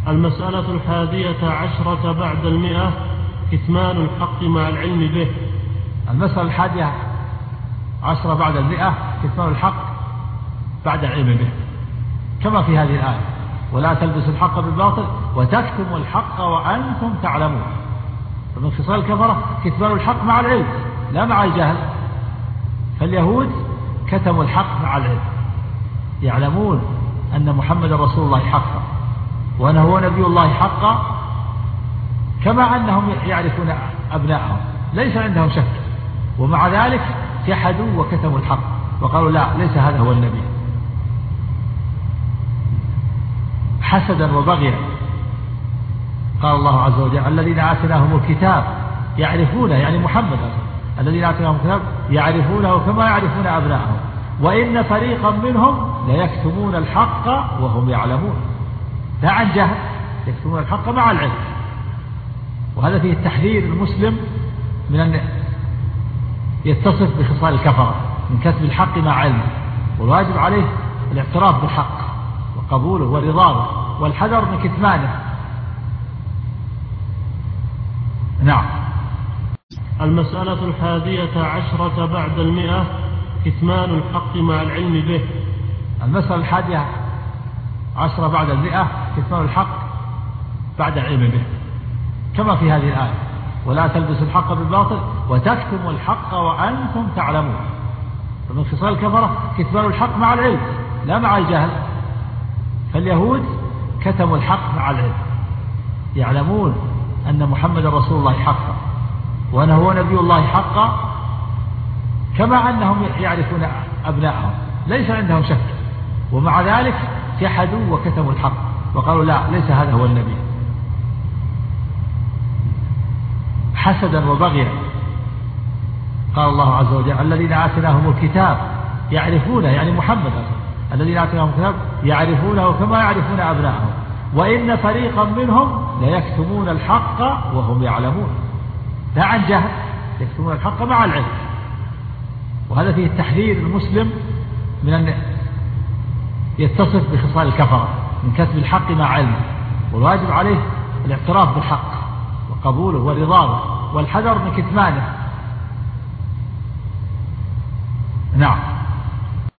المسألة 11 بعد 100 كتمان الحق مع العلم به. المسألة 11 بعد 100 كتمان الحق بعد العلم به، كما في هذه الآية: ولا تلبسوا الحق بالباطل وتكتموا الحق وأنتم تعلمون. فمن خصال الكفرة كتمان الحق مع العلم لا مع الجهل. فاليهود كتموا الحق مع العلم، يعلمون أن محمد رسول الله حقا وأنه هو نبي الله حقا، كما أنهم يعرفون أبنائهم، ليس عندهم شك، ومع ذلك جحدوا وكتموا الحق وقالوا لا، ليس هذا هو النبي، حسدا وبغيا. قال الله عز وجل: الذين آتيناهم الكتاب يعرفونه، يعني محمد، الذين آتيناهم الكتاب يعرفونه كما يعرفون أبنائهم وإن فريقا منهم ليكتمون الحق وهم يعلمون. لا عن جهل، يكتمون الحق مع العلم. وهذا فيه التحذير المسلم من أن يتصف بخصال الكفرة من كتم الحق مع علمه، والواجب عليه الاعتراف بالحق وقبوله ورضاه والحذر من كتمانه. نعم. المسألة 11 بعد 100 كتمان الحق مع العلم به. المسألة 11 بعد 100 كتمان الحق بعد العلم به، كما في هذه الآية: ولا تلبسوا الحق بالباطل وتكتموا الحق وأنتم تعلمون. فمن خصال الكفرة كتمان الحق مع العلم لا مع الجهل. فاليهود كتموا الحق مع العلم، يعلمون أن محمد رسول الله حقا وأنه هو نبي الله حقا، كما أنهم يعرفون أبنائهم، ليس عندهم شك، ومع ذلك جحدوا وكتموا الحق وقالوا لا، ليس هذا هو النبي، حسدا وبغيا. قال الله عز وجل: الذين آتيناهم الكتاب يعرفونه، يعني محمد، الذين آتيناهم الكتاب يعرفونه كما يعرفون أبنائهم وإن فريقا منهم ليكتمون الحق وهم يعلمون. لا عن جهل، يكتمون الحق مع العلم. وهذا فيه التحذير المسلم من أن يتصف بخصال الكفرة من كتم الحق مع علمه، والواجب عليه الاعتراف بالحق وقبوله ورضاه والحذر من كتمانه. نعم.